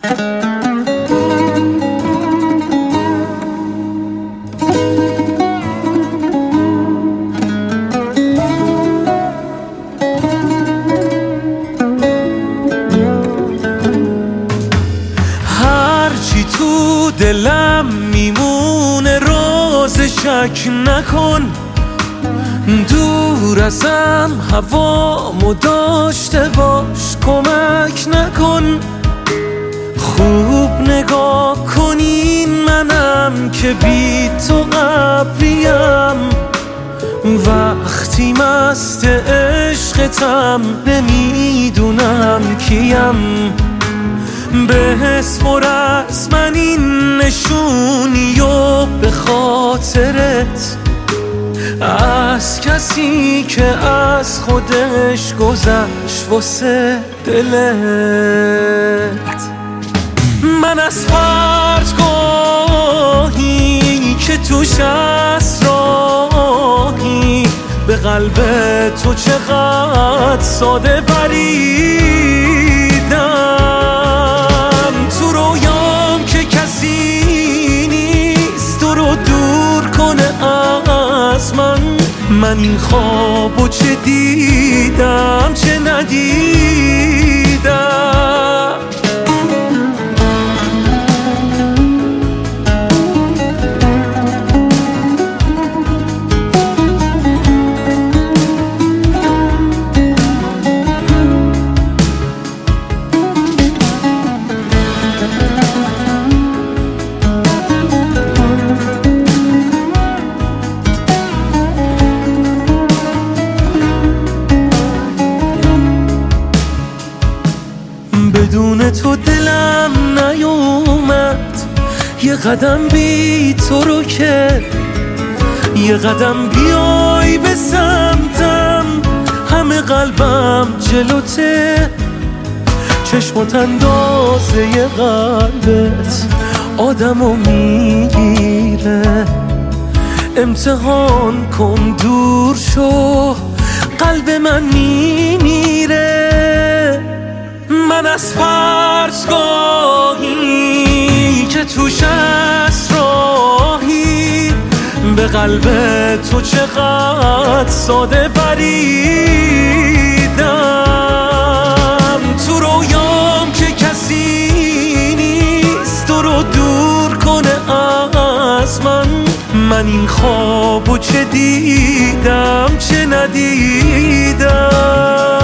هرچی تو دلم میمونه راز شک نکن، دور ازم هوامو داشته باش کمک نکن. خوب نگاه کنین منم که بی تو ابریم، وقتی مست عشقتم نمیدونم کیم. بسپر از من این نشونی و به خاطرت، از کسی که از خودش گذشت واسه دلت. من از پرتگاهی که توش اسراری، به قلب تو چقدر ساده بریدم. تو رویام که کسی نیست تو رو دور کنه از من این خوابو چه دیدم چه ندیدم. بدون تو دلم نیومد یه قدم بی تو رو که، یه قدم بیای به سمتم همه قلبم جلوته. چشمات اندازه ی قلبت آدمو میگیره، امتحان کن دور شو قلب من میمیره. من از پرتگاهی که توش اسراری، به قلب تو چقدر ساده بریدم. تو رویام که کسی نیست تو رو دور کنه از من این خوابو چه دیدم چه ندیدم.